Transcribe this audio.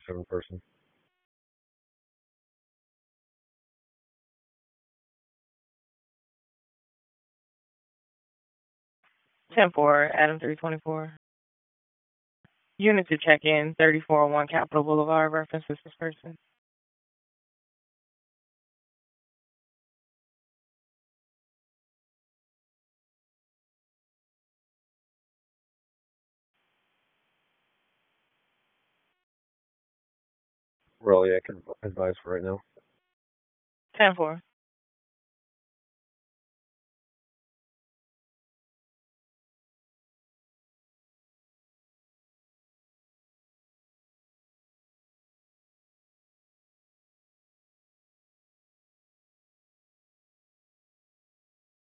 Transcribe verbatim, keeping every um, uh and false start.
seven person. ten four, Adam three twenty-four. Unit to check in, thirty-four oh one Capitol Boulevard, reference this person. Well, yeah, I can advise for right now. ten four.